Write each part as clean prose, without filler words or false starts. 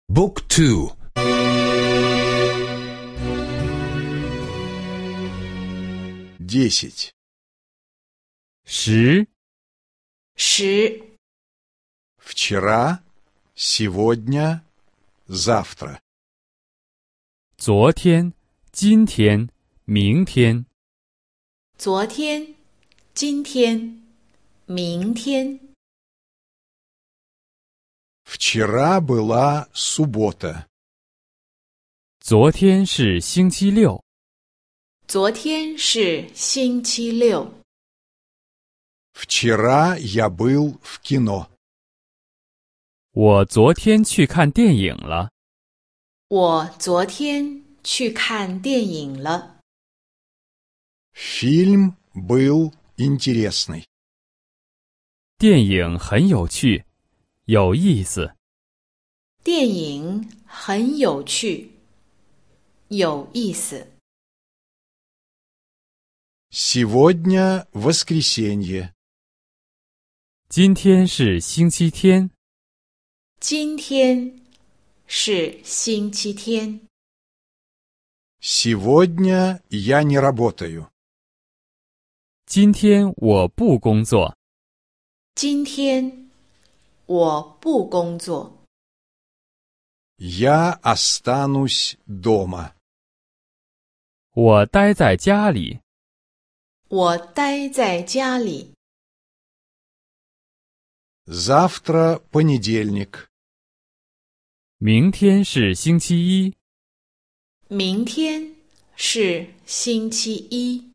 Book 2 10. 10. Вчера, сегодня, завтра. 昨天、今天、明天。 昨天、今天、明天。 Вчера была суббота. 昨天是星期六。 昨天是星期六。 Вчера я был в кино. 我昨天去看电影了。 我昨天去看电影了。 Фильм был интересный. 电影很有趣，有意思。 电影很有趣，有意思。 Сегодня воскресенье. 今天是星期天。 今天是星期天。 Сегодня я не работаю. 今天我不工作。 今天我不工作。 Я останусь дома. 我待在家里。 我待在家里。 Завтра понедельник. 明天是星期一。 明天是星期一。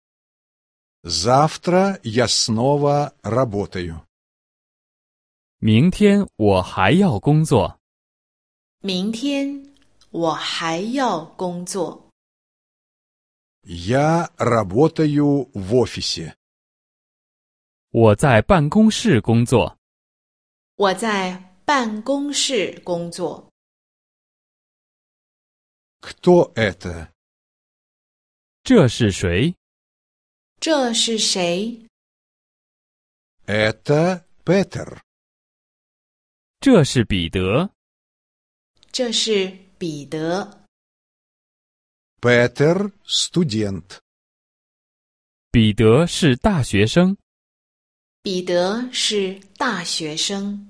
Завтра я снова работаю. 明天我还要工作。 明天我还要工作。 Я работаю в офисе. 我在办公室工作。 我在办公室工作。 Кто это? 这是谁？ 这是谁？ Это Петер. 这是彼得。 这是彼得。 Петер – студент. 彼得是大学生。 彼得是大学生。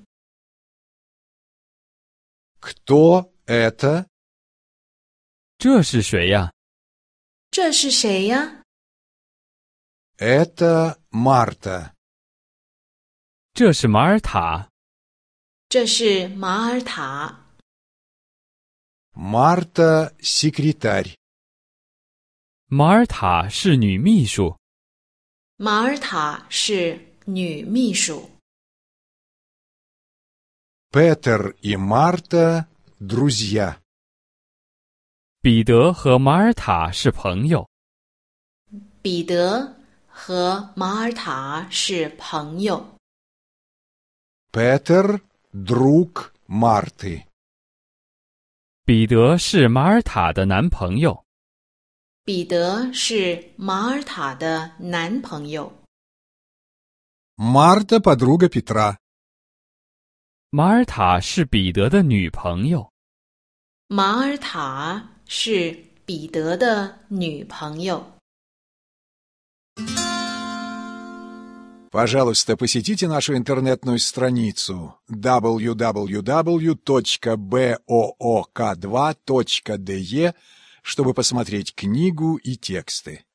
Кто это? 这是谁呀？ 这是谁呀？ Это Марта. 这是马尔塔。 这是马尔塔。 Марта – секретарь. 马尔塔是女秘书。 马尔塔是女秘书。 Петер и Марта – друзья. 彼得和马尔塔是朋友。 彼得和马尔塔是朋友。 Петер – друг Марты. 彼得是马尔塔的男朋友。 彼得是马尔塔的男朋友。 Марта – подруга Петра. 马尔塔是彼得的女朋友。 马尔塔是彼得的女朋友。 Пожалуйста, посетите нашу интернетную страницу www.book2.de, чтобы посмотреть книгу и тексты.